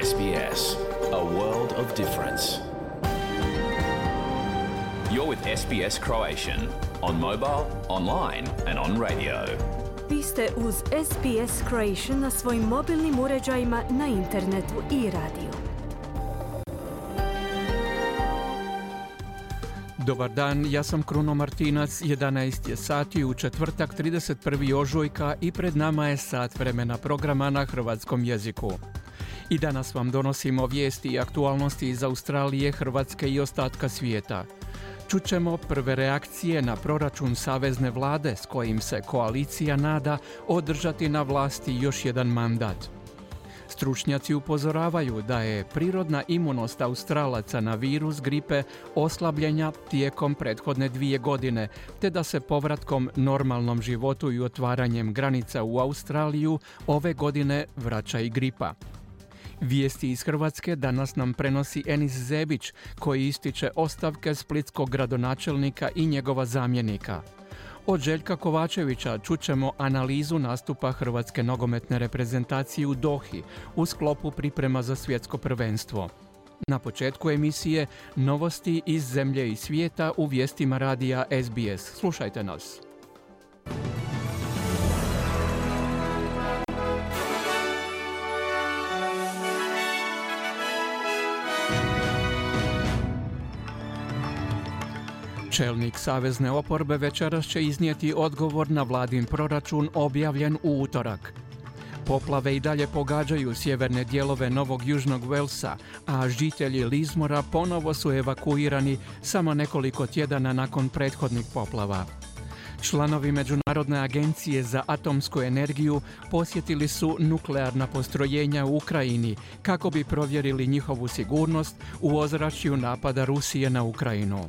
SBS, a world of difference. You're with SBS Croatian on mobile, online and on radio. Vi ste uz SBS Croatian na svojim mobilnim uređajima, na internetu i radiju. Dobar dan, ja sam Kruno Martinac, 11 je sati u četvrtak 31. ožujka i pred nama je sat vremena programa na hrvatskom jeziku. I danas vam donosimo vijesti i aktualnosti iz Australije, Hrvatske i ostatka svijeta. Čućemo prve reakcije na proračun savezne vlade s kojim se koalicija nada održati na vlasti još jedan mandat. Stručnjaci upozoravaju da je prirodna imunost Australaca na virus gripe oslabljenja tijekom prethodne 2 godine, te da se povratkom normalnom životu i otvaranjem granica u Australiju ove godine vraća i gripa. Vijesti iz Hrvatske danas nam prenosi Enis Zebić, koji ističe ostavke splitskog gradonačelnika i njegova zamjenika. Od Željka Kovačevića čućemo analizu nastupa hrvatske nogometne reprezentacije u Dohi u sklopu priprema za svjetsko prvenstvo. Na početku emisije novosti iz zemlje i svijeta u vijestima radija SBS. Slušajte nas. Čelnik savezne oporbe večeras će iznijeti odgovor na vladin proračun objavljen u utorak. Poplave i dalje pogađaju sjeverne dijelove Novog Južnog Walesa, a žitelji Lismora ponovo su evakuirani samo nekoliko tjedana nakon prethodnih poplava. Članovi Međunarodne agencije za atomsku energiju posjetili su nuklearna postrojenja u Ukrajini kako bi provjerili njihovu sigurnost u ozračju napada Rusije na Ukrajinu.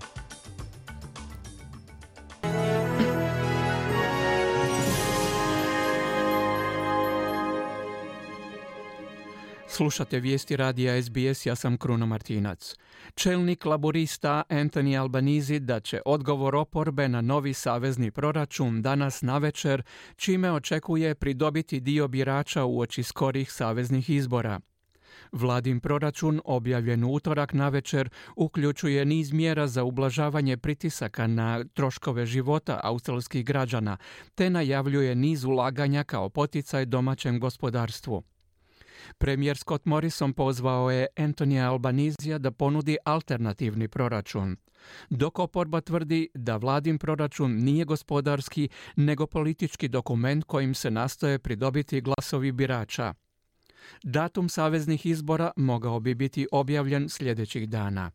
Slušate vijesti radija SBS, ja sam Kruno Martinac. Čelnik laborista Anthony Albanese dat će odgovor oporbe na novi savezni proračun danas navečer, čime očekuje pridobiti dio birača uoči skorih saveznih izbora. Vladin proračun, objavljen u utorak navečer, uključuje niz mjera za ublažavanje pritisaka na troškove života australskih građana, te najavljuje niz ulaganja kao poticaj domaćem gospodarstvu. Premijer Scott Morrison pozvao je Anthony Albanesea da ponudi alternativni proračun, dok oporba tvrdi da vladin proračun nije gospodarski nego politički dokument kojim se nastoje pridobiti glasovi birača. Datum saveznih izbora mogao bi biti objavljen sljedećih dana.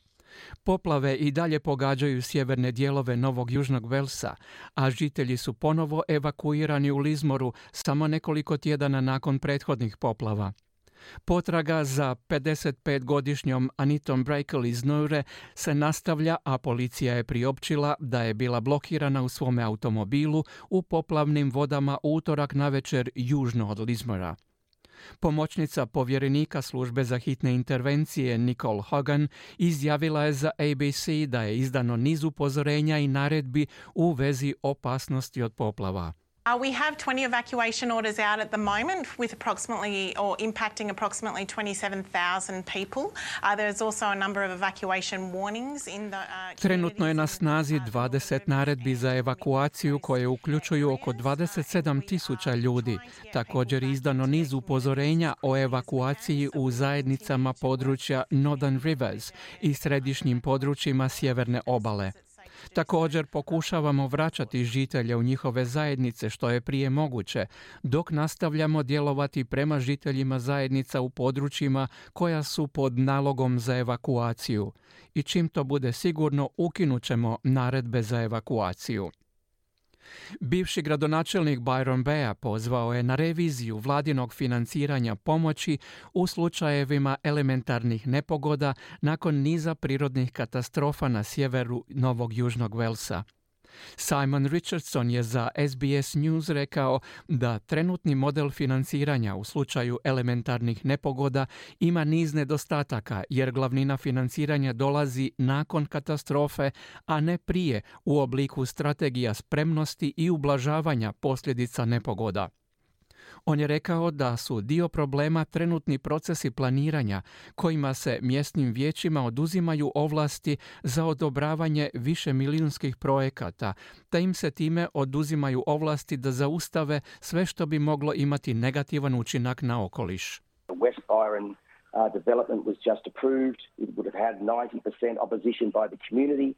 Poplave i dalje pogađaju sjeverne dijelove Novog Južnog Walesa, a žitelji su ponovo evakuirani u Lismoru samo nekoliko tjedana nakon prethodnih poplava. Potraga za 55-godišnjom Anitom Brakel iz Noure se nastavlja, a policija je priopćila da je bila blokirana u svome automobilu u poplavnim vodama u utorak navečer južno od Lismora. Pomoćnica povjerenika službe za hitne intervencije Nicole Hogan izjavila je za ABC da je izdano niz upozorenja i naredbi u vezi opasnosti od poplava. We have 20 evacuation orders out at the moment with impacting approximately 27,000 people. There is also a number of evacuation warnings in the Trenutno je na snazi 20 naredbi za evakuaciju koje uključuju oko 27,000 ljudi. Također je izdano niz upozorenja o evakuaciji u zajednicama područja Northern Rivers i središnjim područjima sjeverne obale. Također pokušavamo vraćati žitelje u njihove zajednice što je prije moguće, dok nastavljamo djelovati prema žiteljima zajednica u područjima koja su pod nalogom za evakuaciju. I čim to bude sigurno, ukinut ćemo naredbe za evakuaciju. Bivši gradonačelnik Byron Bay pozvao je na reviziju vladinog financiranja pomoći u slučajevima elementarnih nepogoda nakon niza prirodnih katastrofa na sjeveru Novog Južnog Walesa. Simon Richardson je za SBS News rekao da trenutni model financiranja u slučaju elementarnih nepogoda ima niz nedostataka jer glavnina financiranja dolazi nakon katastrofe, a ne prije u obliku strategija spremnosti i ublažavanja posljedica nepogoda. On je rekao da su dio problema trenutni procesi planiranja kojima se mjesnim vijećima oduzimaju ovlasti za odobravanje višemilijunskih projekata, te im se time oduzimaju ovlasti da zaustave sve što bi moglo imati negativan učinak na okoliš. West Byron development was just approved. It would have had 90% opposition by the community.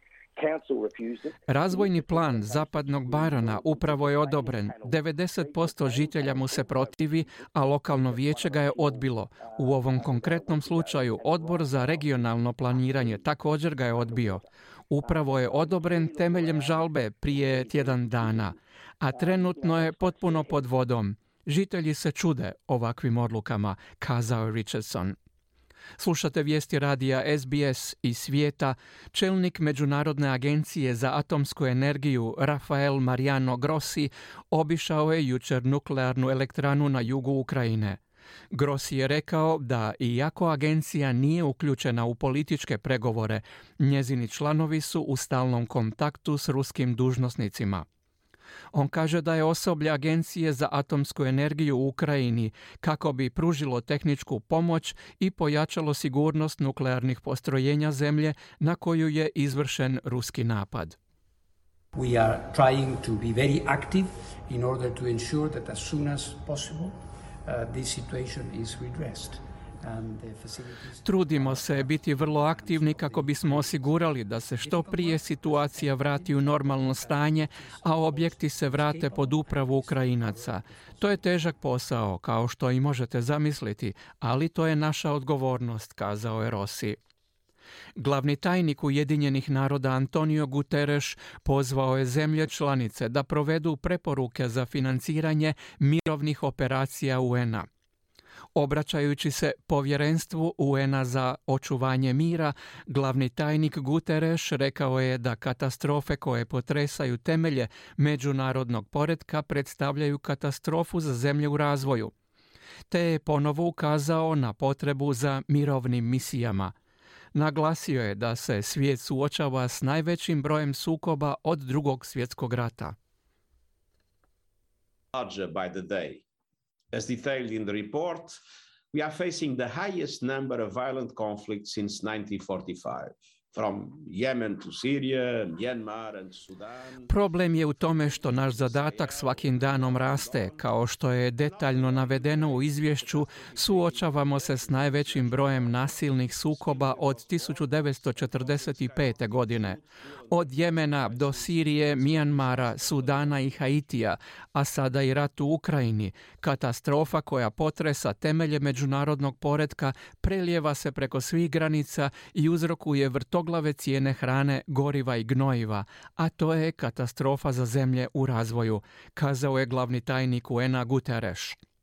Razvojni plan zapadnog Byrona upravo je odobren. 90% žitelja mu se protivi, a lokalno vijeće ga je odbilo. U ovom konkretnom slučaju Odbor za regionalno planiranje također ga je odbio. Upravo je odobren temeljem žalbe prije tjedan dana, a trenutno je potpuno pod vodom. Žitelji se čude ovakvim odlukama, kazao je Richardson. Slušate vijesti radija SBS iz svijeta. Čelnik Međunarodne agencije za atomsku energiju Rafael Mariano Grossi obišao je jučer nuklearnu elektranu na jugu Ukrajine. Grossi je rekao da iako agencija nije uključena u političke pregovore, njezini članovi su u stalnom kontaktu s ruskim dužnosnicima. On kaže da je osoblje Agencije za atomsku energiju u Ukrajini kako bi pružilo tehničku pomoć i pojačalo sigurnost nuklearnih postrojenja zemlje na koju je izvršen ruski napad. We are trying to be very active in order to ensure that as soon as possible this situation is redressed. Trudimo se biti vrlo aktivni kako bismo osigurali da se što prije situacija vrati u normalno stanje, a objekti se vrate pod upravu Ukrajinaca. To je težak posao, kao što i možete zamisliti, ali to je naša odgovornost, kazao je Rossi. Glavni tajnik Ujedinjenih naroda Antonio Guterres pozvao je zemlje članice da provedu preporuke za financiranje mirovnih operacija UN-a. Obraćajući se povjerenstvu UN-a za očuvanje mira, glavni tajnik Guterres rekao je da katastrofe koje potresaju temelje međunarodnog poretka predstavljaju katastrofu za zemlje u razvoju, te je ponovo ukazao na potrebu za mirovnim misijama. Naglasio je da se svijet suočava s najvećim brojem sukoba od Drugog svjetskog rata. As detailed in the report, we are facing the highest number of violent conflicts since 1945. From Yemen to Syria, Myanmar and Sudan. Problem je u tome što naš zadatak svakim danom raste. Kao što je detaljno navedeno u izvješću, suočavamo se s najvećim brojem nasilnih sukoba od 1945. godine. Od Jemena do Sirije, Myanmara, Sudana i Haitija, a sada i rat u Ukrajini. Katastrofa koja potresa temelje međunarodnog poretka prelijeva se preko svih granica i uzrokuje vrtoglave cijene hrane, goriva i gnojiva, a to je katastrofa za zemlje u razvoju, kazao je glavni tajnik UN-a Guterres.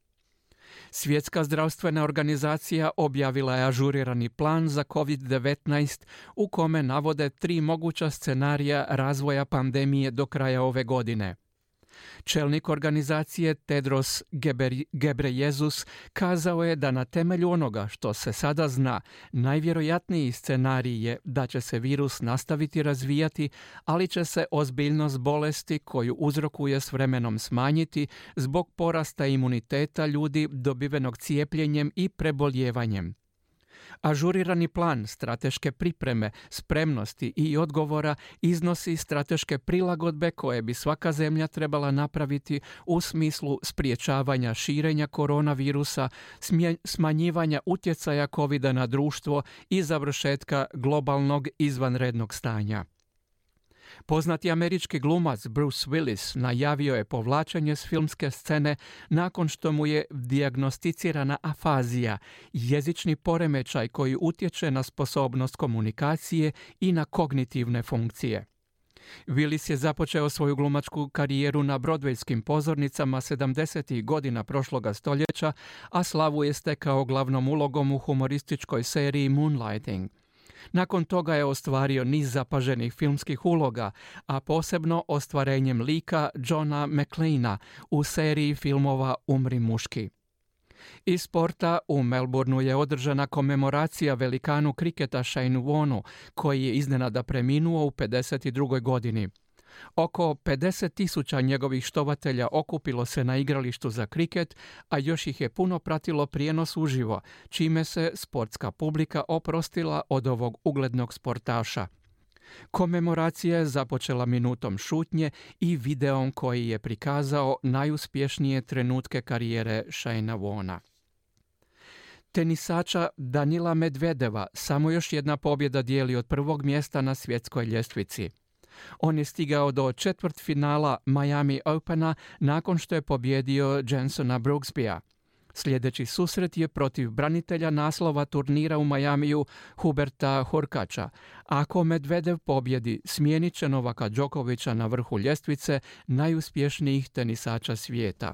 Svjetska zdravstvena organizacija objavila je ažurirani plan za COVID-19 u kome navode 3 moguća scenarija razvoja pandemije do kraja ove godine. Čelnik organizacije Tedros Ghebreyesus kazao je da na temelju onoga što se sada zna, najvjerojatniji scenarij je da će se virus nastaviti razvijati, ali će se ozbiljnost bolesti koju uzrokuje s vremenom smanjiti zbog porasta imuniteta ljudi dobivenog cijepljenjem i preboljevanjem. Ažurirani plan strateške pripreme, spremnosti i odgovora iznosi strateške prilagodbe koje bi svaka zemlja trebala napraviti u smislu spriječavanja širenja koronavirusa, smanjivanja utjecaja COVID-a na društvo i završetka globalnog izvanrednog stanja. Poznati američki glumac Bruce Willis najavio je povlačenje s filmske scene nakon što mu je dijagnosticirana afazija, jezični poremećaj koji utječe na sposobnost komunikacije i na kognitivne funkcije. Willis je započeo svoju glumačku karijeru na Broadwayskim pozornicama 70. godina prošloga stoljeća, a slavu je stekao glavnom ulogom u humorističkoj seriji Moonlighting. Nakon toga je ostvario niz zapaženih filmskih uloga, a posebno ostvarenjem lika Johna McClaina u seriji filmova Umri muški. Iz sporta u Melbourneu je održana komemoracija velikanu kriketa Shane Warnu, koji je iznenada preminuo u 52. godini. Oko 50.000 njegovih štovatelja okupilo se na igralištu za kriket, a još ih je puno pratilo prijenos uživo, čime se sportska publika oprostila od ovog uglednog sportaša. Komemoracija je započela minutom šutnje i videom koji je prikazao najuspješnije trenutke karijere Shane'a Warna. Tenisača Danila Medvedeva samo još jedna pobjeda dijeli od prvog mjesta na svjetskoj ljestvici. On je stigao do četvrtfinala Miami Opena nakon što je pobjedio Jensona Brooksbya. Sljedeći susret je protiv branitelja naslova turnira u Majamiju Huberta Hurkača. Ako Medvedev pobjedi, smijenit će Novaka Đokovića na vrhu ljestvice najuspješnijih tenisača svijeta.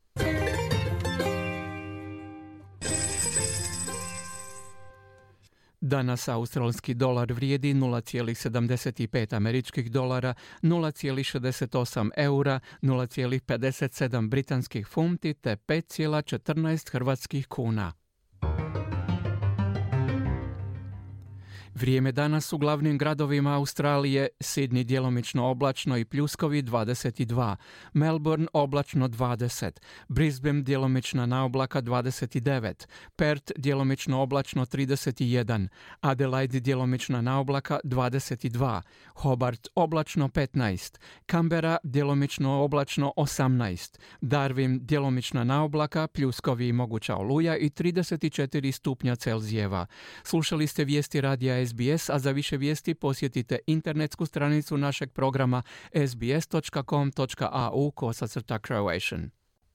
Danas australski dolar vrijedi 0,75 američkih dolara, 0,68 eura, 0,57 britanskih funti te 5,14 hrvatskih kuna. Vrijeme danas u glavnim gradovima Australije: Sydney djelomično oblačno i pljuskovi 22, Melbourne oblačno 20, Brisbane djelomična naoblaka 29, Perth djelomično oblačno 31, Adelaide djelomična naoblaka 22, Hobart oblačno 15, Canberra djelomično oblačno 18, Darwin djelomična naoblaka, pljuskovi i moguća oluja i 34 stupnja Celzijeva. Slušali ste vijesti radija SBS, a za više vijesti posjetite internetsku stranicu našeg programa sbs.com.au/Croatian.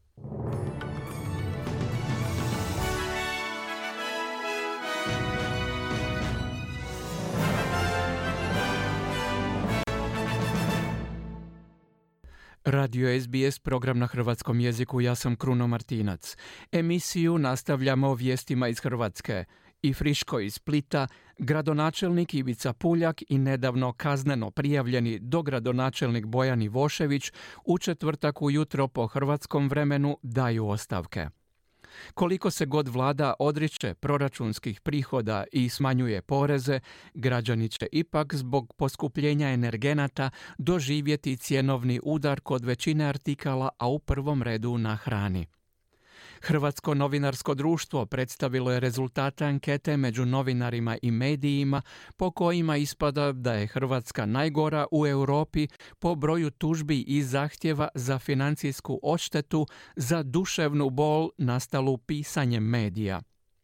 Radio SBS, program na hrvatskom jeziku, ja sam Kruno Martinac. Emisiju nastavljamo vijestima iz Hrvatske. I friško iz Splita, gradonačelnik Ivica Puljak i nedavno kazneno prijavljeni dogradonačelnik Bojan Ivošević u četvrtak ujutro po hrvatskom vremenu daju ostavke. Koliko se god vlada odriče proračunskih prihoda i smanjuje poreze, građani će ipak zbog poskupljenja energenata doživjeti cjenovni udar kod većine artikala, a u prvom redu na hrani. Hrvatsko novinarsko društvo predstavilo je rezultate ankete među novinarima i medijima po kojima ispada da je Hrvatska najgora u Europi po broju tužbi i zahtjeva za financijsku odštetu za duševnu bol nastalu pisanjem medija.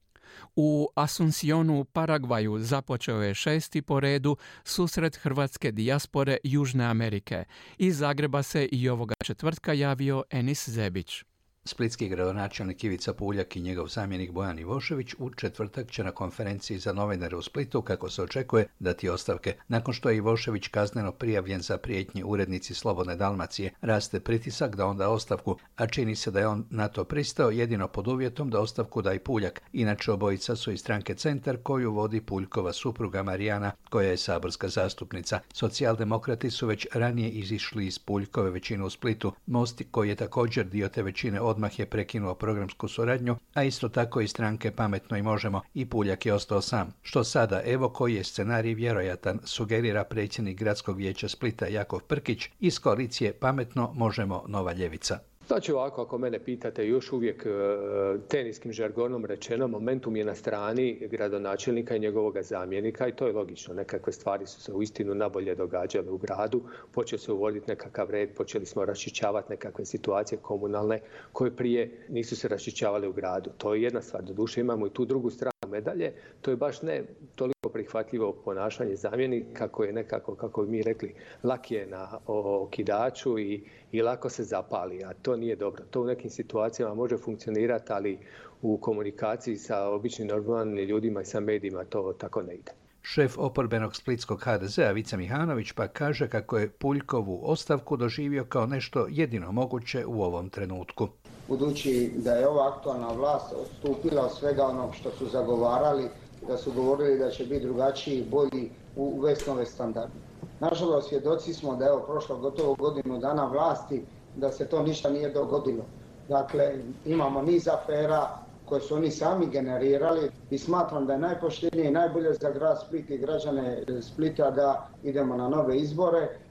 U Asuncionu u Paragvaju započeo je 6. po redu susret hrvatske dijaspore Južne Amerike. Iz Zagreba se i ovoga četvrtka javio Enis Zebić. Splitski gradonačelnik Ivica Puljak i njegov zamjenik Bojan Ivošević u četvrtak će na konferenciji za novinare u Splitu, kako se očekuje, dati ostavke. Nakon što je Ivošević kazneno prijavljen za prijetnji urednici Slobodne Dalmacije, raste pritisak da on da ostavku, a čini se da je on na to pristao jedino pod uvjetom da ostavku da i Puljak. Inače, obojica su iz stranke Centar koju vodi Puljkova supruga Marijana, koja je saborska zastupnica. Socijaldemokrati su već ranije izišli iz Puljkove većine u Splitu. Most, koji je također dio te većine, odmah je prekinuo programsku suradnju, a isto tako i stranke Pametno i Možemo, i Puljak je ostao sam. Što sada, evo koji je scenarij vjerojatan, sugerira predsjednik gradskog vijeća Splita Jakov Prkić iz koalicije Pametno, Možemo, Nova ljevica. Znači ovako, ako mene pitate, još uvijek teniskim žargonom rečeno, momentum je na strani gradonačelnika i njegovog zamjenika i to je logično. Nekakve stvari su se uistinu nabolje događale u gradu, počeo se uvoditi nekakav red, počeli smo raščišćavati nekakve situacije komunalne koje prije nisu se raščišćavale u gradu. To je jedna stvar. Doduše imamo i tu drugu stranu medalje, to je baš ne toliko prihvatljivo ponašanje zamjenika koje je nekako, kako bi mi rekli, lak je na okidaču i lako se zapali, a to nije dobro. To u nekim situacijama može funkcionirati, ali u komunikaciji sa običnim normalnim ljudima i sa medijima to tako ne ide. Šef oporbenog splitskog HDZ-a Vica Mihanović pa kaže kako je Puljkovu ostavku doživio kao nešto jedino moguće u ovom trenutku. Budući da je ova aktualna vlast odstupila od svega onog što su zagovarali, da su govorili da će biti drugačiji, bolji, uvesti nove standarde. Nažalost, svjedoci smo da je prošlo gotovo godinu dana vlasti, da se to ništa nije dogodilo. Dakle, imamo niz afera koje su oni sami generirali i smatram da je najpoštenije i najbolje za grad Split i građane Splita da idemo na nove izbore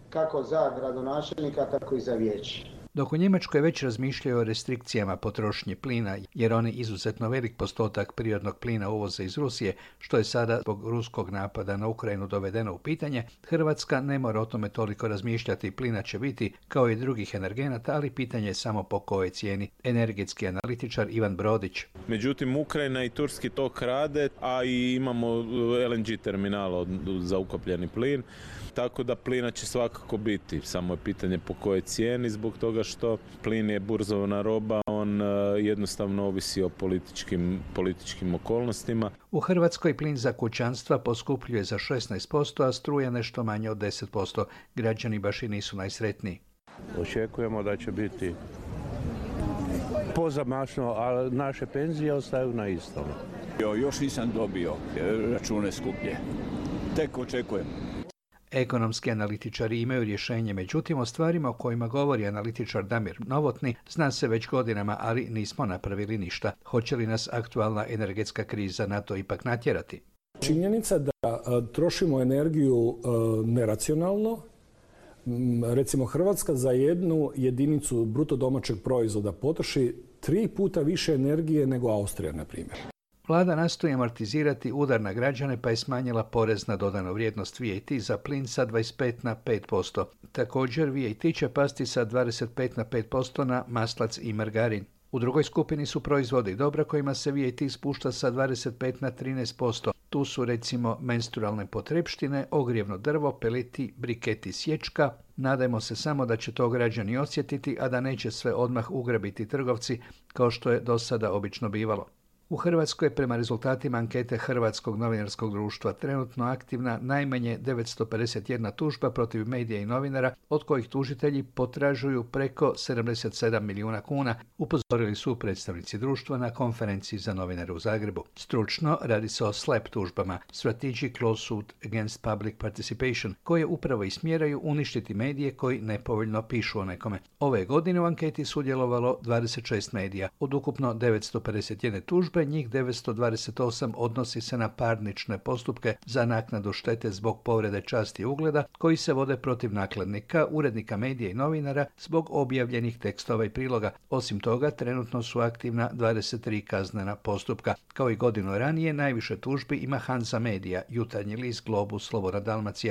kako za gradonačelnika, tako i za vijeće. Dok u Njemačkoj već razmišljaju o restrikcijama potrošnje plina, jer oni izuzetno velik postotak prirodnog plina uvoze iz Rusije, što je sada zbog ruskog napada na Ukrajinu dovedeno u pitanje, Hrvatska ne mora o tome toliko razmišljati. Plina će biti kao i drugih energenata, ali pitanje je samo po kojoj cijeni. Energetski analitičar Ivan Brodić. Međutim, Ukrajina i turski tok rade, a i imamo LNG terminal za ukapljeni plin. Tako da plina će svakako biti, samo je pitanje po kojoj cijeni, zbog toga što plin je burzovna roba, on jednostavno ovisi o političkim okolnostima. U Hrvatskoj plin za kućanstva poskupljuje za 16%, a struja nešto manje od 10%. Građani baš i nisu najsretniji. Očekujemo da će biti pozamašno, a naše penzije ostaju na istom. Još nisam dobio račune skuplje. Tek očekujem. Ekonomski analitičari imaju rješenje, međutim o stvarima o kojima govori analitičar Damir Novotny zna se već godinama, ali nismo napravili ništa. Hoće li nas aktualna energetska kriza na to ipak natjerati? Činjenica da trošimo energiju neracionalno. Recimo Hrvatska za jednu jedinicu bruto domaćeg proizvoda potroši 3 puta više energije nego Austrija, na primjer. Vlada nastoji amortizirati udar na građane pa je smanjila porez na dodanu vrijednost VAT za plin sa 25 na 5%. Također VAT će pasti sa 25 na 5% na maslac i margarin. U drugoj skupini su proizvodi i dobra kojima se VAT spušta sa 25 na 13%. Tu su recimo menstrualne potrepštine, ogrijevno drvo, peleti, briketi, sječka. Nadajmo se samo da će to građani osjetiti, a da neće sve odmah ugrabiti trgovci kao što je do sada obično bivalo. U Hrvatskoj je prema rezultatima ankete Hrvatskog novinarskog društva trenutno aktivna najmanje 951 tužba protiv medija i novinara, od kojih tužitelji potražuju preko 77 milijuna kuna, upozorili su predstavnici društva na konferenciji za novinare u Zagrebu. Stručno radi se o SLAPP tužbama, Strategic Lawsuit Against Public Participation, koje upravo i smjeraju uništiti medije koji nepovoljno pišu o nekome. Ove godine u anketi sudjelovalo 26 medija, od ukupno 951 tužbe, njih 928 odnosi se na parnične postupke za naknadu štete zbog povrede časti i ugleda koji se vode protiv nakladnika, urednika medija i novinara zbog objavljenih tekstova i priloga. Osim toga, trenutno su aktivna 23 kaznena postupka. Kao i godinu ranije, najviše tužbi ima Hanza Media, Jutarnji list, Globus, Slobodna Dalmacija,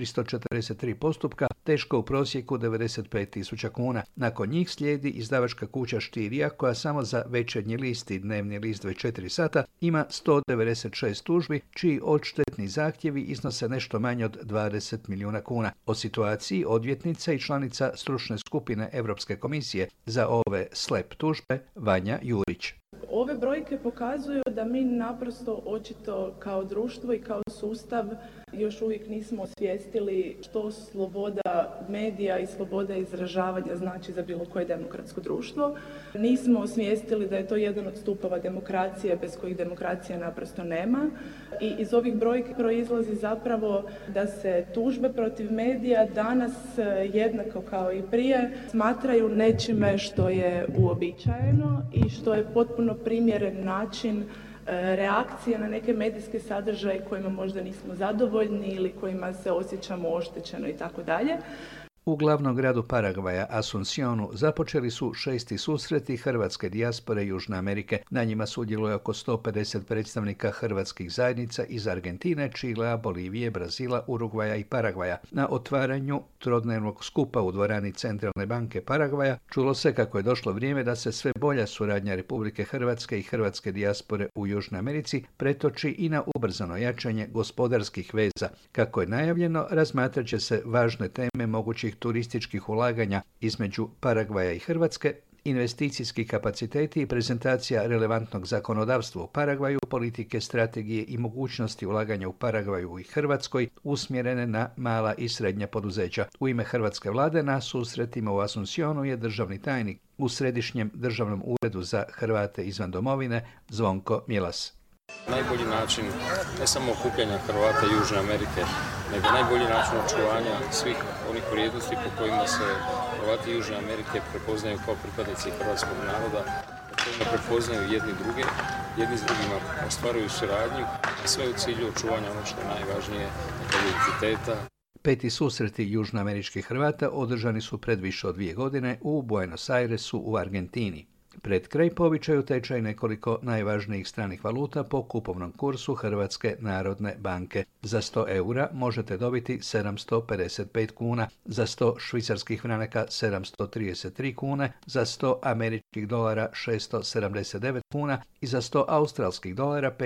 443 postupka, teško u prosjeku 95.000 kuna. Nakon njih slijedi izdavačka kuća Štirija, koja samo za Večernji list i Dnevni list 24 sata ima 196 tužbi, čiji odštetni zahtjevi iznose nešto manje od 20 milijuna kuna. O situaciji odvjetnica i članica stručne skupine Europske komisije za ove SLAPP tužbe Vanja Jurić. Ove brojke pokazuju da mi naprosto očito kao društvo i kao sustav još uvijek nismo osvijestili što sloboda medija i sloboda izražavanja znači za bilo koje demokratsko društvo. Nismo osvijestili da je to jedan od stupova demokracije bez kojih demokracija naprosto nema. I iz ovih brojki proizlazi zapravo da se tužbe protiv medija danas jednako kao i prije smatraju nečime što je uobičajeno i što je potpuno primjeren način reakcije na neke medijske sadržaje kojima možda nismo zadovoljni ili kojima se osjećamo oštećeno i tako dalje. U glavnom gradu Paragvaja, Asuncionu, započeli su 6. susreti hrvatske dijaspore Južne Amerike. Na njima sudjeluje oko 150 predstavnika hrvatskih zajednica iz Argentine, Čilea, Bolivije, Brazila, Urugvaja i Paragvaja. Na otvaranju trodnevnog skupa u dvorani Centralne banke Paragvaja čulo se kako je došlo vrijeme da se sve bolja suradnja Republike Hrvatske i hrvatske dijaspore u Južnoj Americi pretoči i na ubrzano jačanje gospodarskih veza. Kako je najavljeno, razmatrat će se važne teme mogućih turističkih ulaganja između Paragvaja i Hrvatske, investicijski kapaciteti i prezentacija relevantnog zakonodavstva u Paragvaju, politike, strategije i mogućnosti ulaganja u Paragvaju i Hrvatskoj usmjerene na mala i srednja poduzeća. U ime hrvatske vlade na susretima u Asuncionu je državni tajnik u Središnjem državnom uredu za Hrvate izvan domovine Zvonko Milas. Najbolji način ne samo okupljanja Hrvata Južne Amerike, nego najbolji način očuvanja svih onih vrijednosti po kojima se Hrvati Južne Amerike prepoznaju kao pripadnici hrvatskog naroda, po kojima prepoznaju jedni druge, jedni s drugima ostvaruju suradnju, a sve u cilju očuvanja ono što je najvažnije, identiteta. Peti susreti južnoameričkih Hrvata održani su pred više od 2 godine u Buenos Airesu u Argentini. Pred kraj po običaju tečaj nekoliko najvažnijih stranih valuta po kupovnom kursu Hrvatske narodne banke. Za 100 eura možete dobiti 755 kuna, za 100 švicarskih franaka 733 kune, za 100 američkih dolara 679 kuna i za 100 australskih dolara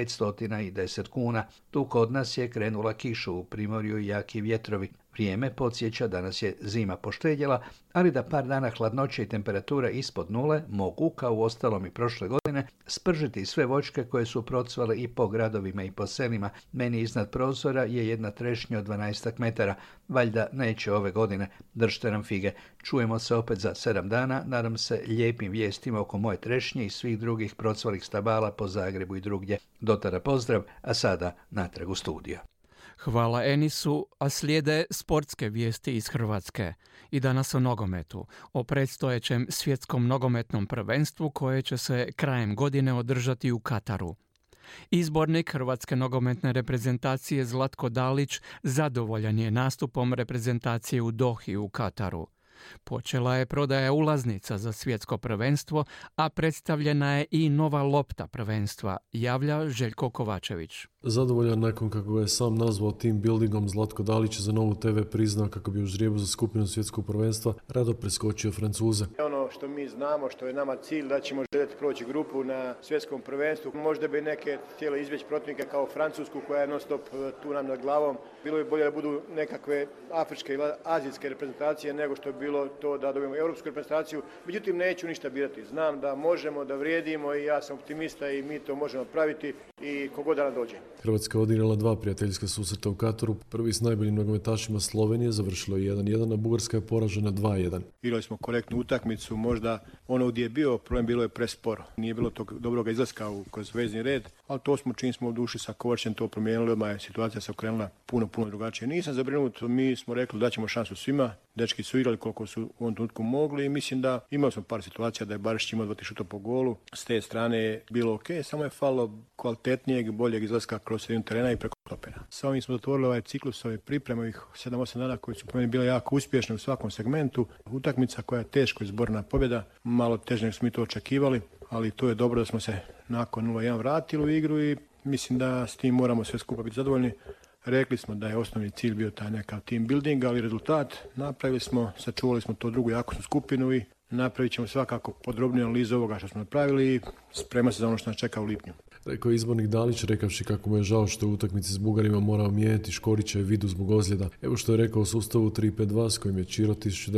510 kuna. Tu kod nas je krenula kiša u primorju i jaki vjetrovi. Vrijeme podsjeća da nas je zima poštedjela, ali da par dana hladnoće i temperatura ispod nule mogu, kao u ostalom i prošle godine, spržiti sve voćke koje su procvale i po gradovima i po selima. Meni iznad prozora je jedna trešnja od 12 metara. Valjda neće ove godine. Držite nam fige. Čujemo se opet za 7 dana. Nadam se lijepim vijestima oko moje trešnje i svih drugih procvalih stabala po Zagrebu i drugdje. Do tada pozdrav, a sada natrag u studio. Hvala Enisu, a slijede sportske vijesti iz Hrvatske. I danas o nogometu, o predstojećem svjetskom nogometnom prvenstvu koje će se krajem godine održati u Kataru. Izbornik Hrvatske nogometne reprezentacije Zlatko Dalić zadovoljan je nastupom reprezentacije u Dohi u Kataru. Počela je prodaja ulaznica za svjetsko prvenstvo, a predstavljena je i nova lopta prvenstva, javlja Željko Kovačević. Zadovoljan nakon kako ga je sam nazvao team buildingom, Zlatko Dalić za Novu TV priznao kako bi u ždrijebu za skupinu svjetskog prvenstva rado preskočio Francuze. Ono što mi znamo, što je nama cilj, da ćemo željeti proći grupu na svjetskom prvenstvu. Možda bi neke htjele izbjeći protivnika kao Francusku koja je non stop tu nam nad glavom. Bilo bi bolje da budu nekakve afričke ili azijske reprezentacije nego što je bilo to da dobijemo europsku reprezentaciju. Međutim, neću ništa birati. Znam da možemo, da vrijedimo i ja sam optimista i mi to možemo praviti i kogod da nam dođe. Hrvatska je odigrala 2 prijateljska susreta u Kataru. Prvi s najboljim nogometašima Slovenije, završilo je 1-1, a Bugarska je poražena 2-1. Igrali smo korektnu utakmicu, možda ono gdje je bio problem bilo je presporo. Nije bilo tog dobrog izlaska kroz vezni red, ali to smo čim smo u duši sa Kovačem to promijenili, odmah je situacija se okrenula puno drugačije. Nisam zabrinut, mi smo rekli da ćemo šansu svima. Dečki su igrali koliko su u ovom trenutku mogli i mislim da imali smo par situacija da je Barišić imao 2 šuta po golu. S te strane je bilo ok, samo je falilo kvalitetnijeg, boljeg izlaska kroz sredinu terena i preko stopera. Sa ovim smo zatvorili ovaj ciklus, ove pripreme, ovih 7-8 dana koji su po meni bile jako uspješne u svakom segmentu. Utakmica koja je teško izborna pobjeda, malo teže nego smo mi to očekivali, ali to je dobro da smo se nakon 0-1 vratili u igru i mislim da s tim moramo sve skupa biti zadovoljni. Rekli smo da je osnovni cilj bio taj nekav team building, ali rezultat napravili smo, sačuvali smo to drugu jakosnu skupinu i napravit ćemo svakako podrobniju analizu ovoga što smo napravili i sprema se za ono što nas čeka u lipnju. Rekao je izbornik Dalić, rekavši kako mu je žao što u utakmici s Bugarima morao mijenjati Škorića i Vidu zbog ozljeda. Evo što je rekao o sustavu 3-5-2 s kojim je Čiro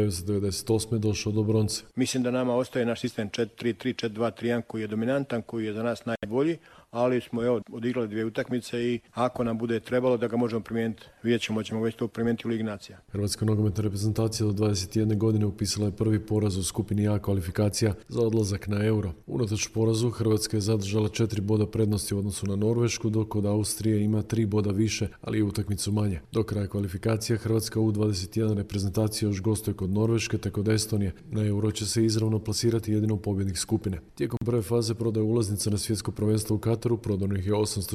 1998. došao do bronce. Mislim da nama ostaje naš sistem 4-3-3, 4-2-3-1 koji je dominantan, koji je za nas najbolji, ali smo odigrali 2 utakmice i ako nam bude trebalo da ga možemo primijeniti, vidjet ćemo već to primijeniti u Ligi nacija. Hrvatska nogometna reprezentacija do 21 godine upisala je prvi poraz u skupini A kvalifikacija za odlazak na Euro. Unatoč porazu Hrvatska je zadržala 4 boda prednosti u odnosu na Norvešku, dok od Austrije ima 3 boda više, ali i utakmicu manje. Do kraja kvalifikacija Hrvatska U21 reprezentacija još gostuje kod Norveške te kod Estonije. Na Euro će se izravno plasirati jedino pobjednik skupine. Tijekom prve faze prodaje ulaznica na svjetsko prvenstvo u Kataru prodano ih je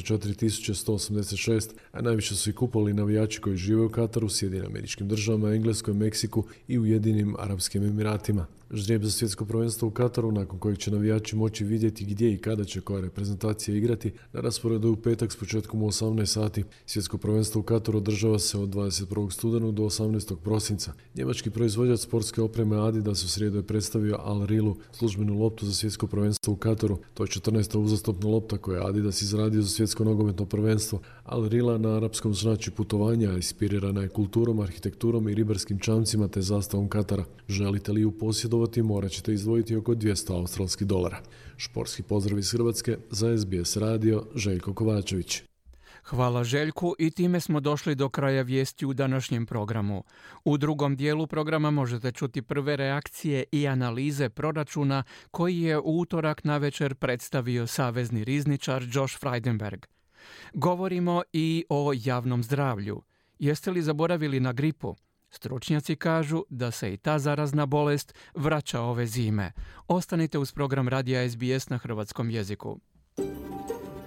804.186, a najviše su i kupovali navijači koji žive u Kataru, Sjedinjenim Američkim Državama, Engleskoj, Meksiku i Ujedinjenim Arapskim Emiratima. Ždrijeb za svjetsko prvenstvo u Kataru, nakon kojeg će navijači moći vidjeti gdje i kada će koja reprezentacija igrati, na rasporedu u petak s početkom u 18 sati. Svjetsko prvenstvo u Kataru održava se od 21. studenog do 18. prosinca. Njemački proizvođač sportske opreme Adidas u srijedu je predstavio Al Rilu, službenu loptu za svjetsko prvenstvo u Kataru. To je 14. uzastopna lopta koju je Adidas izradio za svjetsko nogometno prvenstvo. Al Rila na arapskom znači putovanja, inspirirana je kulturom, arhitekturom i ribarskim čamcima te zastavom Katara. Želite li ju posjedovati, morat ćete izdvojiti oko $200. Športski pozdrav iz Hrvatske, za SBS radio, Željko Kovačević. Hvala Željku i time smo došli do kraja vijesti u današnjem programu. U drugom dijelu programa možete čuti prve reakcije i analize proračuna koji je u utorak navečer predstavio savezni rizničar Josh Frydenberg. Govorimo i o javnom zdravlju. Jeste li zaboravili na gripu? Stručnjaci kažu da se i ta zarazna bolest vraća ove zime. Ostanite uz program radija SBS na hrvatskom jeziku.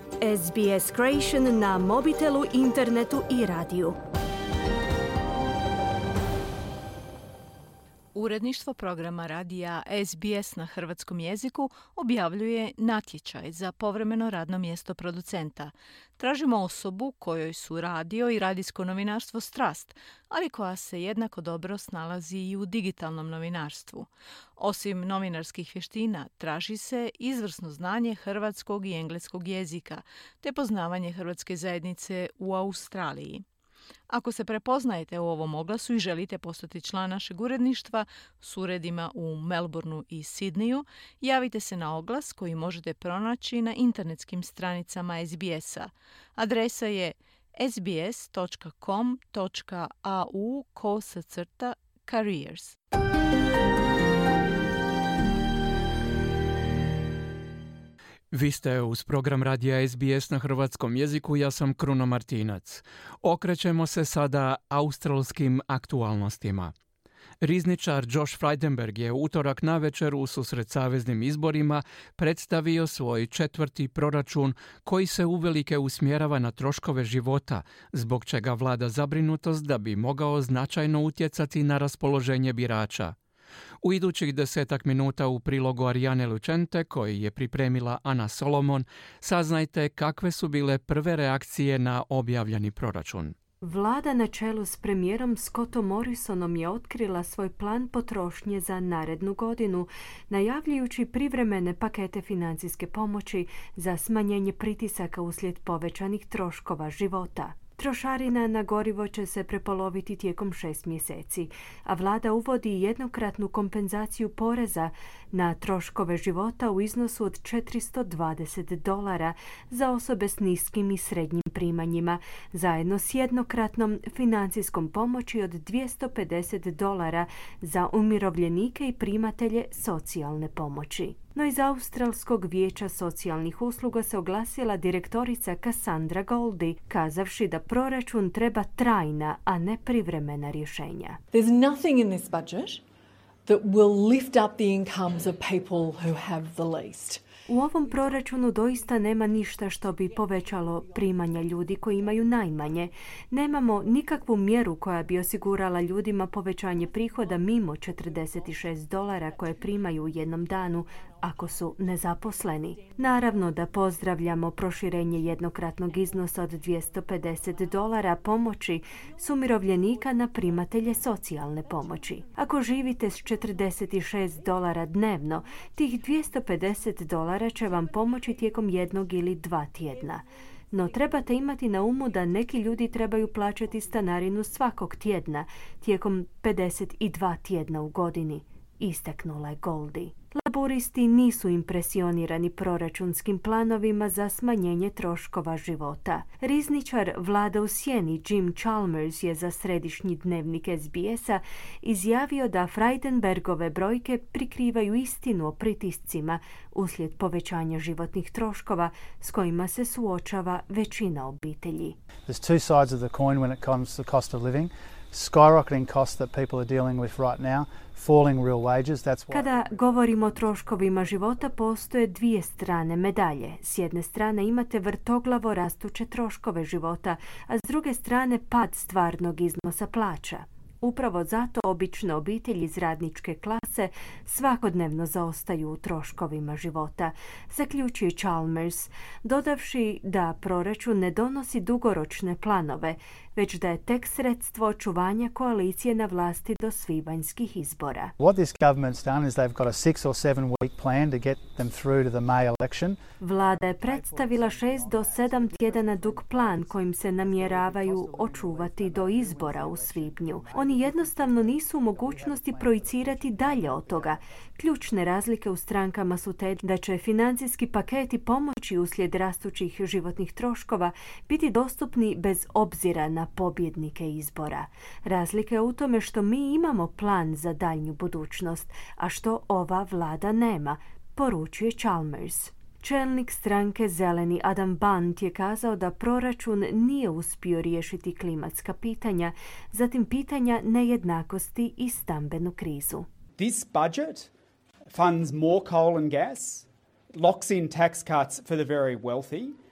SBS Creation na mobitelu, internetu i radiju. Uredništvo programa radija SBS na hrvatskom jeziku objavljuje natječaj za povremeno radno mjesto producenta. Tražimo osobu kojoj su radio i radijsko novinarstvo strast, ali koja se jednako dobro snalazi i u digitalnom novinarstvu. Osim novinarskih vještina, traži se izvrsno znanje hrvatskog i engleskog jezika, te poznavanje hrvatske zajednice u Australiji. Ako se prepoznajete u ovom oglasu i želite postati član našeg uredništva s uredima u Melbourneu i Sidneju, javite se na oglas koji možete pronaći na internetskim stranicama SBS-a. Adresa je sbs.com.au/careers. Vi ste uz program radija SBS na hrvatskom jeziku, ja sam Kruno Martinac. Okrećemo se sada australskim aktualnostima. Rizničar Josh Frydenberg je utorak navečer u susret saveznim izborima predstavio svoj 4. proračun koji se uvelike usmjerava na troškove života, zbog čega vlada zabrinutost da bi mogao značajno utjecati na raspoloženje birača. U idućih 10 minuta u prilogu Arijane Lucente, koji je pripremila Ana Solomon, saznajte kakve su bile prve reakcije na objavljeni proračun. Vlada na čelu s premijerom Scottom Morrisonom je otkrila svoj plan potrošnje za narednu godinu, najavljujući privremene pakete financijske pomoći za smanjenje pritisaka uslijed povećanih troškova života. Trošarina na gorivo će se prepoloviti tijekom 6 mjeseci, a vlada uvodi jednokratnu kompenzaciju poreza na troškove života u iznosu od $420 za osobe s niskim i srednjim primanjima, zajedno s jednokratnom financijskom pomoći od $250 za umirovljenike i primatelje socijalne pomoći. No iz Australskog vijeća socijalnih usluga se oglasila direktorica Cassandra Goldie, kazavši da proračun treba trajna, a ne privremena rješenja. There's nothing in this budget that will lift up the incomes of people who have the least. U ovom proračunu doista nema ništa što bi povećalo primanja ljudi koji imaju najmanje. Nemamo nikakvu mjeru koja bi osigurala ljudima povećanje prihoda mimo $46 koje primaju u jednom danu ako su nezaposleni. Naravno da pozdravljamo proširenje jednokratnog iznosa od $250 pomoći s umirovljenika na primatelje socijalne pomoći. Ako živite s $46 dnevno, tih $250 će vam pomoći tijekom 1 ili 2 tjedna. No trebate imati na umu da neki ljudi trebaju plaćati stanarinu svakog tjedna, tijekom 52 tjedna u godini, istaknula je Goldie. Laburisti nisu impresionirani proračunskim planovima za smanjenje troškova života. Rizničar vlada u sjeni Jim Chalmers je za središnji dnevnik SBS-a izjavio da Frydenbergove brojke prikrivaju istinu o pritiscima uslijed povećanja životnih troškova s kojima se suočava većina obitelji. There's two sides of the coin when it comes to cost of living. Skyrocketing costs that people are dealing with right now, falling real wages. That's why... Kada govorimo o troškovima života, postoje dvije strane medalje. S jedne strane imate vrtoglavo rastuće troškove života, a s druge strane pad stvarnog iznosa plaća. Upravo zato obične obitelji iz radničke klase svakodnevno zaostaju u troškovima života, zaključuje Chalmers, dodavši da proračun ne donosi dugoročne planove, već da je tek sredstvo očuvanja koalicije na vlasti do svibanjskih izbora. What this government's done is they've got a 6 or 7 week plan to get them through to the May election. Vlada je predstavila 6 do 7 tjedana dug plan kojim se namjeravaju očuvati do izbora u svibnju. Oni jednostavno nisu u mogućnosti projicirati dalje od toga. Ključne razlike u strankama su te da će financijski paketi pomoći uslijed rastućih životnih troškova biti dostupni bez obzira na pobjednike izbora. Razlika je u tome što mi imamo plan za daljnju budućnost, a što ova vlada nema, poručuje Chalmers. Čelnik stranke Zeleni Adam Bant je kazao da proračun nije uspio riješiti klimatska pitanja, zatim pitanja nejednakosti i stambenu krizu. This budget funds more coal and gas, locks in tax cuts for the very wealthy,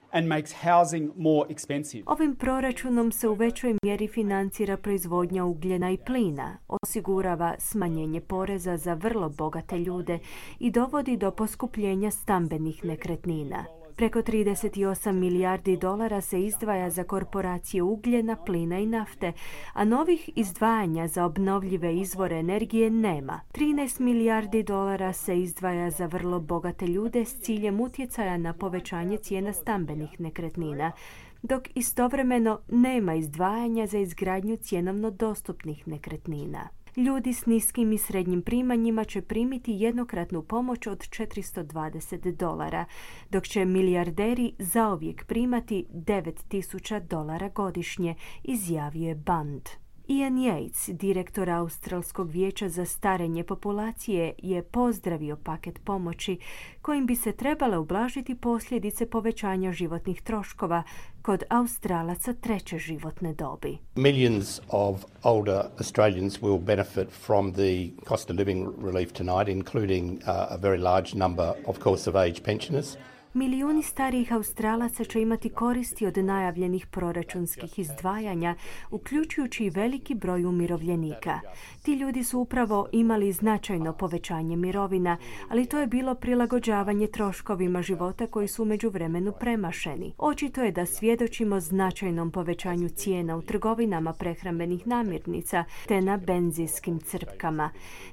and makes housing more expensive. Ovim proračunom se u većoj mjeri financira proizvodnja ugljena i plina, osigurava smanjenje poreza za vrlo bogate ljude i dovodi do poskupljenja stambenih nekretnina. Preko 38 milijardi dolara se izdvaja za korporacije ugljena, plina i nafte, a novih izdvajanja za obnovljive izvore energije nema. 13 milijardi dolara se izdvaja za vrlo bogate ljude s ciljem utjecaja na povećanje cijena stambenih nekretnina, dok istovremeno nema izdvajanja za izgradnju cjenovno dostupnih nekretnina. Ljudi s niskim i srednjim primanjima će primiti jednokratnu pomoć od $420, dok će milijarderi zauvijek primati $9,000 godišnje, izjavio je Bund. Ian Yates, direktor Australskog vijeća za starenje populacije, je pozdravio paket pomoći kojim bi se trebale ublažiti posljedice povećanja životnih troškova kod Australaca treće životne dobi. Millions of older Australians will benefit from the cost of living relief tonight, including a very large number, of course, of age pensioners. Milijuni starijih Australaca će imati koristi od najavljenih proračunskih izdvajanja, uključujući i veliki broj umirovljenika. Ti ljudi su upravo imali značajno povećanje mirovina, ali to je bilo prilagođavanje troškovima života koji su u međuvremenu premašeni. Očito je da svjedočimo značajnom povećanju cijena u trgovinama prehrambenih namirnica te na benzinskim crpkama.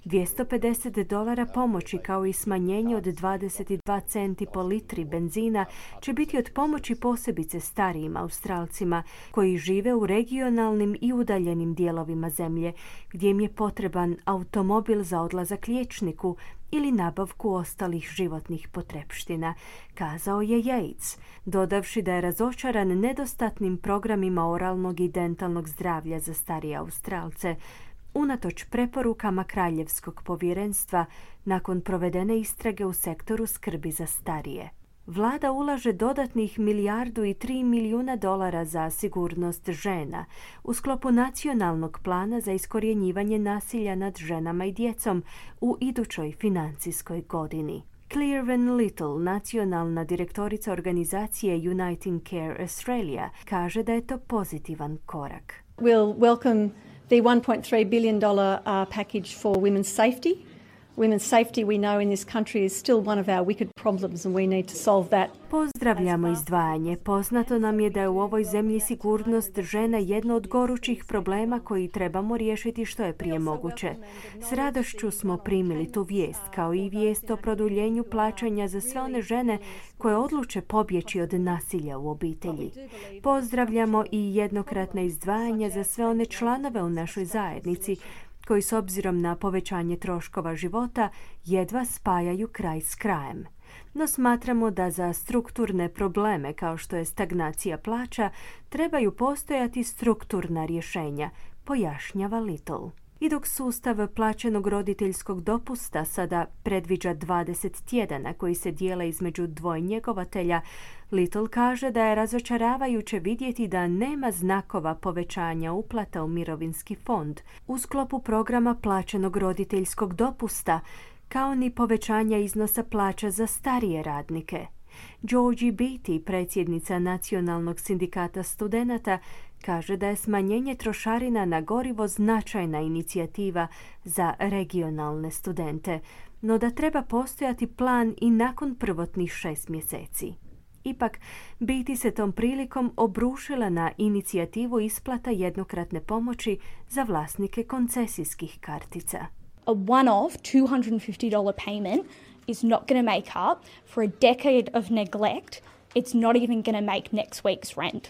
$250 pomoći kao i smanjenje od 22 centi po litri benzina će biti od pomoći posebice starijim Australcima koji žive u regionalnim i udaljenim dijelovima zemlje gdje im je potreban automobil za odlazak liječniku ili nabavku ostalih životnih potrepština, kazao je Yates, dodavši da je razočaran nedostatnim programima oralnog i dentalnog zdravlja za starije Australce, unatoč preporukama Kraljevskog povjerenstva nakon provedene istrage u sektoru skrbi za starije. Vlada ulaže dodatnih $1,3 milijuna za sigurnost žena u sklopu nacionalnog plana za iskorjenjivanje nasilja nad ženama i djecom u idućoj financijskoj godini. Claire Van Little, nacionalna direktorica organizacije Uniting Care Australia, kaže da je to pozitivan korak. We'll welcome the $1.3 billion package for women's safety. Women's safety, we know, in this country is still one of our wicked problems and we need to solve that. Pozdravljamo izdvajanje. Poznato nam je da je u ovoj zemlji sigurnost žena jedno od gorućih problema koji trebamo riješiti što je prije moguće. S radošću smo primili tu vijest, kao i vijest o produljenju plaćanja za sve one žene koje odluče pobjeći od nasilja u obitelji. Pozdravljamo i jednokratne izdvajanja za sve one članove u našoj zajednici koji s obzirom na povećanje troškova života jedva spajaju kraj s krajem. No smatramo da za strukturne probleme kao što je stagnacija plaća trebaju postojati strukturna rješenja, pojašnjava Little. I dok sustav plaćenog roditeljskog dopusta sada predviđa 20 tjedana koji se dijele između dvoje njegovatelja, Little kaže da je razočaravajuće vidjeti da nema znakova povećanja uplata u mirovinski fond u sklopu programa plaćenog roditeljskog dopusta, kao ni povećanja iznosa plaća za starije radnike. Georgie Beattie, predsjednica Nacionalnog sindikata studenata, kaže da je smanjenje trošarina na gorivo značajna inicijativa za regionalne studente, no da treba postojati plan i nakon prvotnih 6 mjeseci. Ipak, Beattie se tom prilikom obrušila na inicijativu isplata jednokratne pomoći za vlasnike koncesijskih kartica. A one-off $250 payment is not going to make up for a decade of neglect. It's not even going to make next week's rent.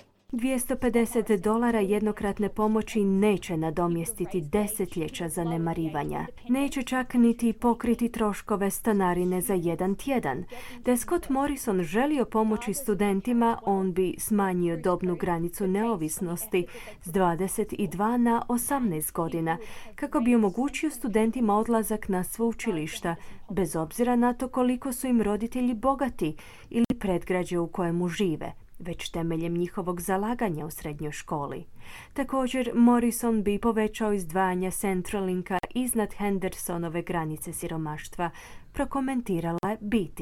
$250 jednokratne pomoći neće nadomjestiti desetljeća zanemarivanja. Neće čak niti pokriti troškove stanarine za jedan tjedan. Da je Scott Morrison želio pomoći studentima, on bi smanjio dobnu granicu neovisnosti s 22 na 18 godina, kako bi omogućio studentima odlazak na sveučilišta, bez obzira na to koliko su im roditelji bogati ili predgrađe u kojemu žive, već temeljem njihovog zalaganja u srednjoj školi. Također, Morrison bi povećao izdvajanja Centralinka iznad Hendersonove granice siromaštva, prokomentirala je Beattie.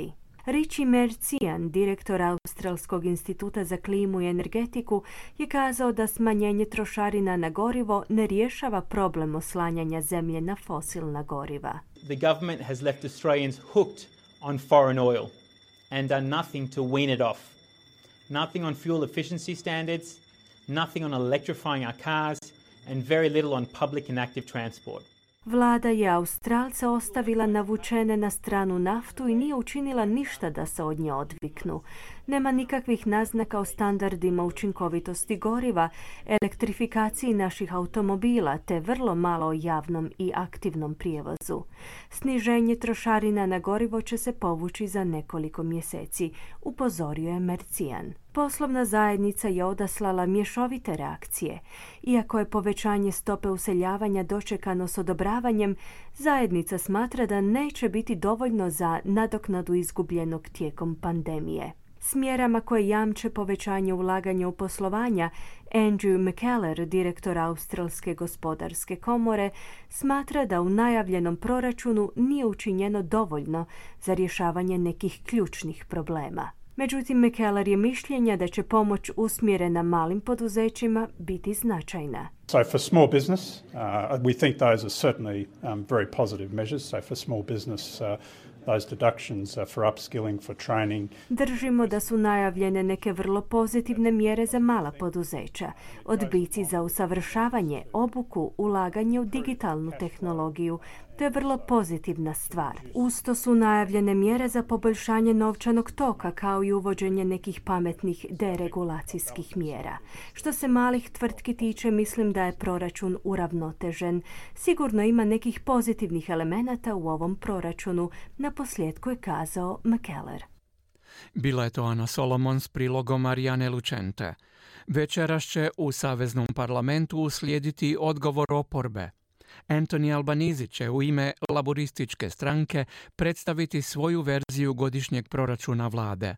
Richie Mercian, direktor Australskog instituta za klimu i energetiku, je kazao da smanjenje trošarina na gorivo ne rješava problem oslanjanja zemlje na fosilna goriva. The government has left Australians hooked on foreign oil and done nothing to wean it off. Nothing on fuel efficiency standards, nothing on electrifying our cars, and very little on public and active transport. Vlada je Australce ostavila navučene na stranu naftu i nije učinila ništa da se od nje odviknu. Nema nikakvih naznaka o standardima učinkovitosti goriva, elektrifikaciji naših automobila te vrlo malo o javnom i aktivnom prijevozu. Sniženje trošarina na gorivo će se povući za nekoliko mjeseci, upozorio je Mercian. Poslovna zajednica je odaslala mješovite reakcije. Iako je povećanje stope useljavanja dočekano s odobravanjem, zajednica smatra da neće biti dovoljno za nadoknadu izgubljenog tijekom pandemije. S mjerama koje jamče povećanje ulaganja u poslovanja, Andrew McKellar, direktor Australske gospodarske komore, smatra da u najavljenom proračunu nije učinjeno dovoljno za rješavanje nekih ključnih problema. Međutim, McKellar je mišljenja da će pomoć usmjerena malim poduzećima biti značajna. So for small business, we think those are certainly very positive measures. So for small business, those deductions for upskilling, for training. Držimo da su najavljene neke vrlo pozitivne mjere za mala poduzeća. Odbici za usavršavanje, obuku, ulaganje u digitalnu tehnologiju. To je vrlo pozitivna stvar. Uz to su najavljene mjere za poboljšanje novčanog toka kao i uvođenje nekih pametnih deregulacijskih mjera. Što se malih tvrtki tiče, mislim da je proračun uravnotežen. Sigurno ima nekih pozitivnih elemenata u ovom proračunu, naposljetku je kazao McKellar. Bila je to Ana Solomon s prilogom Marijane Lucente. Večeras će u Saveznom parlamentu uslijediti odgovor oporbe. Anthony Albanese će u ime laborističke stranke predstaviti svoju verziju godišnjeg proračuna vlade.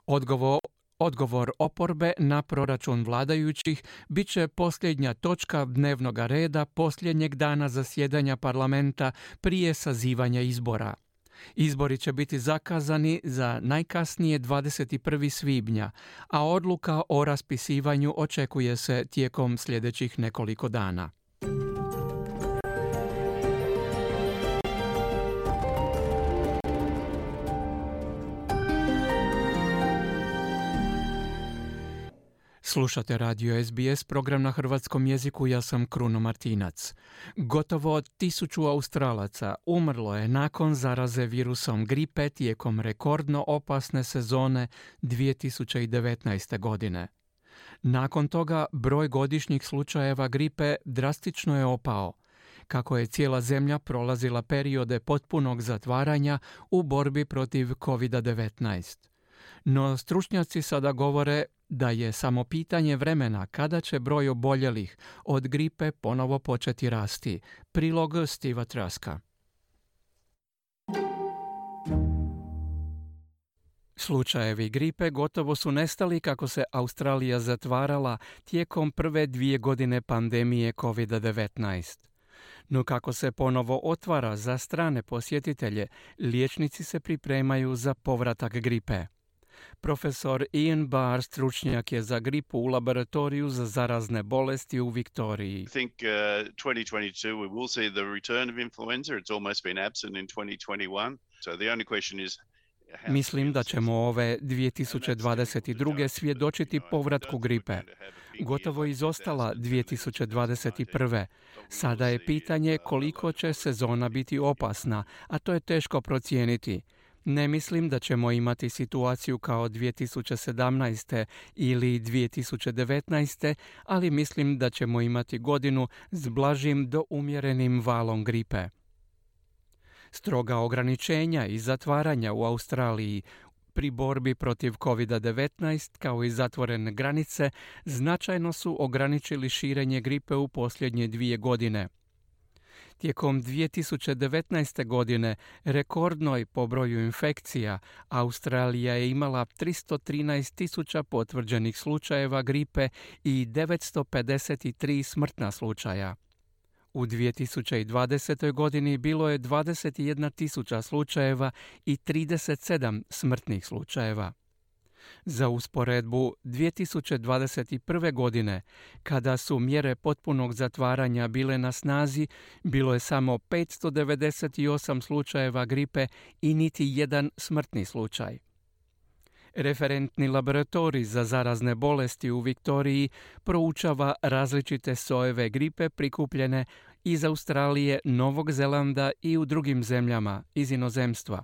Odgovor oporbe na proračun vladajućih bit će posljednja točka dnevnog reda posljednjeg dana zasjedanja parlamenta prije sazivanja izbora. Izbori će biti zakazani za najkasnije 21. svibnja, a odluka o raspisivanju očekuje se tijekom sljedećih nekoliko dana. Slušate radio SBS, program na hrvatskom jeziku, ja sam Kruno Martinac. Gotovo 1000 Australaca umrlo je nakon zaraze virusom gripe tijekom rekordno opasne sezone 2019. godine. Nakon toga broj godišnjih slučajeva gripe drastično je opao, kako je cijela zemlja prolazila periode potpunog zatvaranja u borbi protiv COVID-19. No stručnjaci sada govore da je samo pitanje vremena kada će broj oboljelih od gripe ponovo početi rasti. Prilog Stiva Traska. Slučajevi gripe gotovo su nestali kako se Australija zatvarala tijekom prve 2 godine pandemije COVID-19. No kako se ponovo otvara za strane posjetitelje, liječnici se pripremaju za povratak gripe. Profesor Ian Barr, stručnjak je za gripu u laboratoriju za zarazne bolesti u Viktoriji. I think 2022 we will see the return of influenza. It's almost been absent in 2021. So the only question is Mislim da ćemo ove 2022. svjedočiti povratku gripe. Gotovo izostala 2021. Sada je pitanje koliko će sezona biti opasna, a to je teško procijeniti. Ne mislim da ćemo imati situaciju kao 2017. ili 2019. ali mislim da ćemo imati godinu s blažim do umjerenim valom gripe. Stroga ograničenja i zatvaranja u Australiji pri borbi protiv COVID-19 kao i zatvorene granice značajno su ograničili širenje gripe u posljednje 2 godine. Tijekom 2019. godine, rekordnoj po broju infekcija, Australija je imala 313.000 potvrđenih slučajeva gripe i 953 smrtna slučaja. U 2020. godini bilo je 21.000 slučajeva i 37 smrtnih slučajeva. Za usporedbu, 2021. godine, kada su mjere potpunog zatvaranja bile na snazi, bilo je samo 598 slučajeva gripe i niti jedan smrtni slučaj. Referentni laboratorij za zarazne bolesti u Viktoriji proučava različite sojeve gripe prikupljene iz Australije, Novog Zelanda i u drugim zemljama iz inozemstva.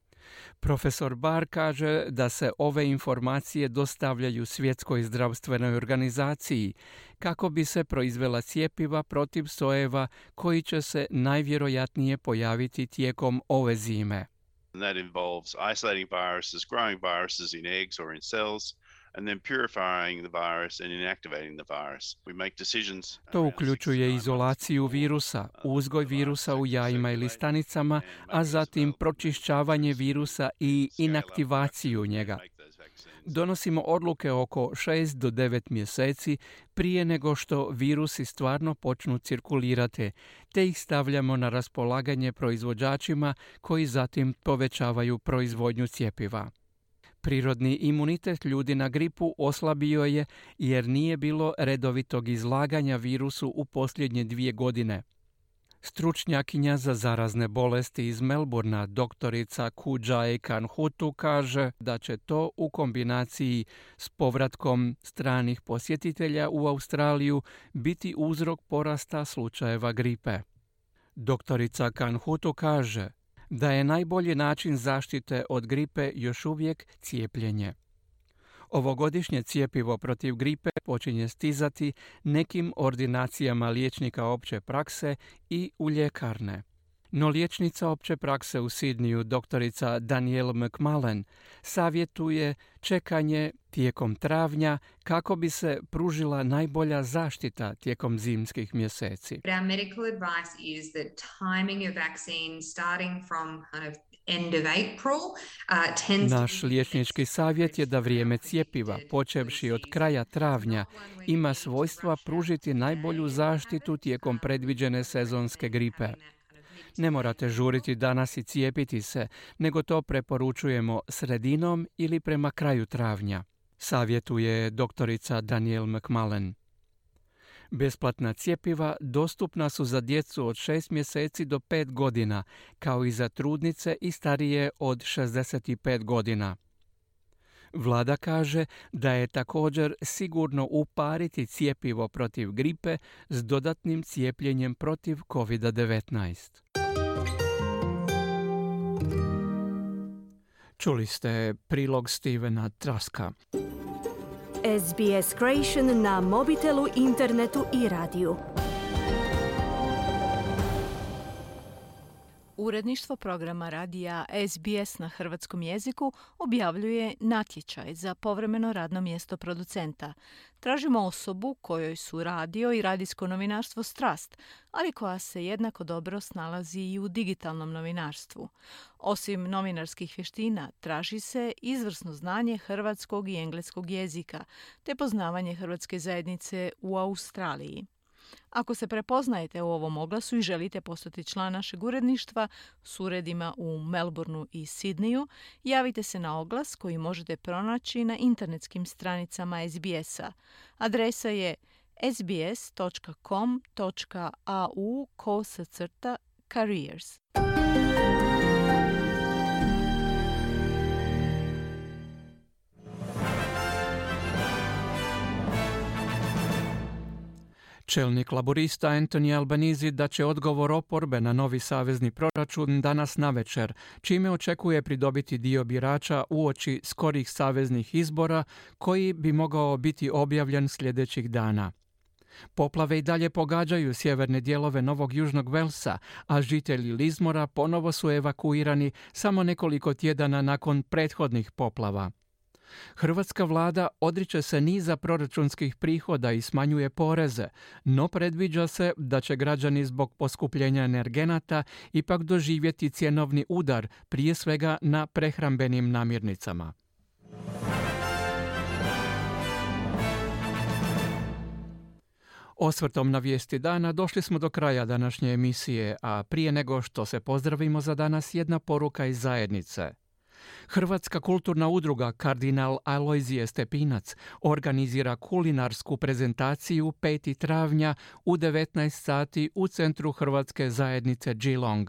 Profesor Barr kaže da se ove informacije dostavljaju Svjetskoj zdravstvenoj organizaciji kako bi se proizvela cjepiva protiv sojeva koji će se najvjerojatnije pojaviti tijekom ove zime. And that involves isolating viruses, growing viruses in eggs or in cells, and then purifying the virus and inactivating the virus. We make decisions. To uključuje izolaciju virusa, uzgoj virusa u jajima ili stanicama, a zatim pročišćavanje virusa i inaktivaciju njega. Donosimo odluke oko 6 do 9 mjeseci prije nego što virusi stvarno počnu cirkulirati, te ih stavljamo na raspolaganje proizvođačima koji zatim povećavaju proizvodnju cjepiva. Prirodni imunitet ljudi na gripu oslabio je jer nije bilo redovitog izlaganja virusu u posljednje 2 godine. Stručnjakinja za zarazne bolesti iz Melbourna, doktorica Kujae Kanhutu, kaže da će to u kombinaciji s povratkom stranih posjetitelja u Australiju biti uzrok porasta slučajeva gripe. Doktorica Kanhutu kaže da je najbolji način zaštite od gripe još uvijek cijepljenje. Ovogodišnje cjepivo protiv gripe počinje stizati nekim ordinacijama liječnika opće prakse i u ljekarne. No liječnica opće prakse u Sidniju, doktorica Danielle McMullen, savjetuje čekanje tijekom travnja kako bi se pružila najbolja zaštita tijekom zimskih mjeseci. Our medical advice is that timing of vaccine starting from kind of end of April tends to... Naš liječnički savjet je da vrijeme cjepiva, počevši od kraja travnja, ima svojstva pružiti najbolju zaštitu tijekom predviđene sezonske gripe. Ne morate žuriti danas i cijepiti se, nego to preporučujemo sredinom ili prema kraju travnja, savjetuje doktorica Danielle McMullen. Besplatna cjepiva dostupna su za djecu od 6 mjeseci do 5 godina, kao i za trudnice i starije od 65 godina. Vlada kaže da je također sigurno upariti cjepivo protiv gripe s dodatnim cijepljenjem protiv COVID-19. Čuli ste prilog Stevena Traska. SBS Creation na mobitelu, internetu i radiju. Uredništvo programa radija SBS na hrvatskom jeziku objavljuje natječaj za povremeno radno mjesto producenta. Tražimo osobu kojoj su radio i radijsko novinarstvo strast, ali koja se jednako dobro snalazi i u digitalnom novinarstvu. Osim novinarskih vještina, traži se izvrsno znanje hrvatskog i engleskog jezika, te poznavanje hrvatske zajednice u Australiji. Ako se prepoznajete u ovom oglasu i želite postati član našeg uredništva s uredima u Melbourneu i Sidniju, javite se na oglas koji možete pronaći na internetskim stranicama SBS-a. Adresa je sbs.com.au/careers. Čelnik laborista Anthony Albanese da će odgovor oporbe na novi savezni proračun danas navečer, čime očekuje pridobiti dio birača uoči skorih saveznih izbora koji bi mogao biti objavljen sljedećih dana. Poplave i dalje pogađaju sjeverne dijelove Novog Južnog Velsa, a žitelji Lismora ponovo su evakuirani samo nekoliko tjedana nakon prethodnih poplava. Hrvatska vlada odriče se niza proračunskih prihoda i smanjuje poreze, no predviđa se da će građani zbog poskupljenja energenata ipak doživjeti cjenovni udar, prije svega na prehrambenim namirnicama. Osvrtom na vijesti dana došli smo do kraja današnje emisije, a prije nego što se pozdravimo za danas jedna poruka iz zajednice. Hrvatska kulturna udruga Kardinal Alojzije Stepinac organizira kulinarsku prezentaciju 5. travnja u 19 sati u centru Hrvatske zajednice Geelong,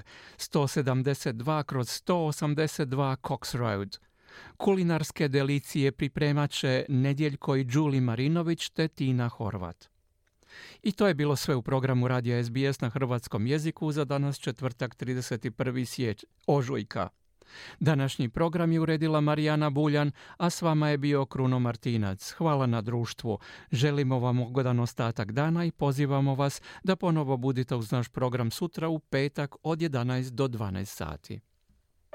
172/182 Cox Road. Kulinarske delicije pripremat će Nedjeljko i Đuli Marinović te Tina Horvat. I to je bilo sve u programu Radija SBS na hrvatskom jeziku za danas četvrtak 31. ožujka. Današnji program je uredila Marijana Buljan, a s vama je bio Kruno Martinac. Hvala na društvu. Želimo vam ugodan ostatak dana i pozivamo vas da ponovo budite uz naš program sutra u petak od 11 do 12 sati.